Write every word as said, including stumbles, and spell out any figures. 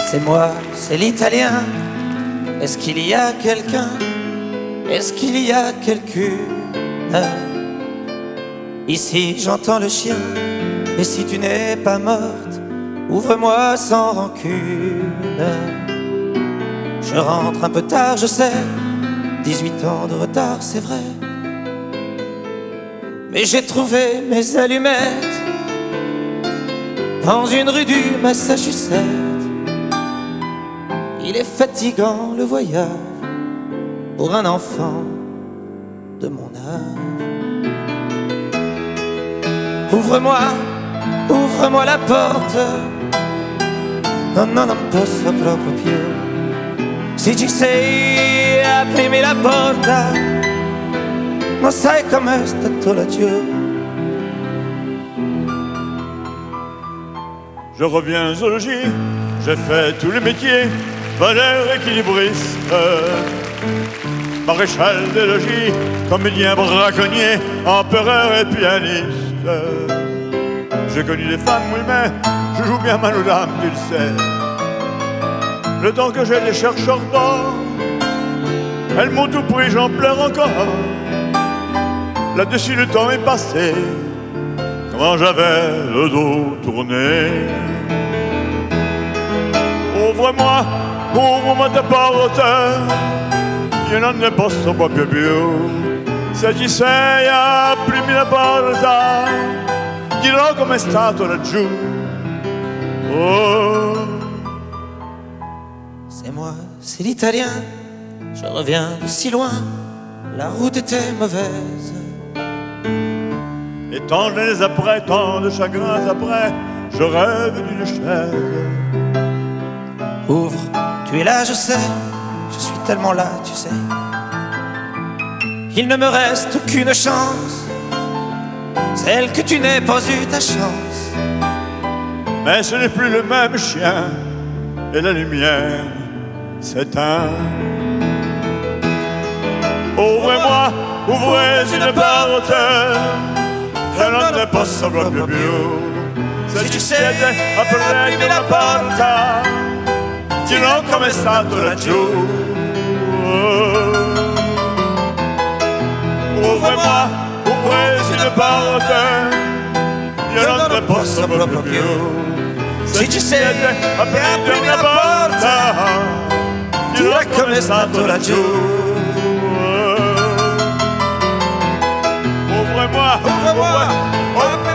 C'est moi, c'est l'Italien. Est-ce qu'il y a quelqu'un? Est-ce qu'il y a quelqu'une? Ici j'entends le chien. Et si tu n'es pas morte, ouvre-moi sans rancune. Je rentre un peu tard, je sais, dix-huit ans de retard, c'est vrai. Mais j'ai trouvé mes allumettes dans une rue du Massachusetts. Il est fatigant le voyage pour un enfant de mon âge. Ouvre-moi, ouvre-moi la porte. Non, non, non posso proprio più. Se ci sei, aprimi la porta. Non sai com'è stato laggiù. Je reviens au logis, j'ai fait tous les métiers, voleur, équilibriste, maréchal des logis, comédien, braconnier, empereur et pianiste. J'ai connu des femmes, oui, mais je joue bien mal aux dames, tu le sais. Le temps que j'ai des chercheurs d'or, elles m'ont tout pris, j'en pleure encore. Là-dessus le temps est passé, comment j'avais le dos tourné. Ouvre-moi, ouvre-moi ta porte, io non ne posso proprio più. Se ci sei, aprimi la porta, dirò com'è stato laggiù. Oh. C'est moi, c'est l'Italien. Je reviens de si loin, la route était mauvaise. Et tant d'années après, tant de chagrins après, je rêve d'une chaise. Ouvre, tu es là, je sais, je suis tellement là, tu sais. Il ne me reste qu'une chance, celle que tu n'aies pas eu ta chance. Mais ce n'est plus le même chien, et la lumière s'éteint. Ouvrez-moi, ouvrez une porte, je non ne posso proprio più. Se ci siete, aprimi la porta, dirò com'è stato laggiù. Ouvre-moi, ouvrez une porte, io non ne posso proprio più. Se ci siete, aprimi la porta, dirò com'è stato laggiù. Ouvre-moi, ouvre-moi, ouvre-moi.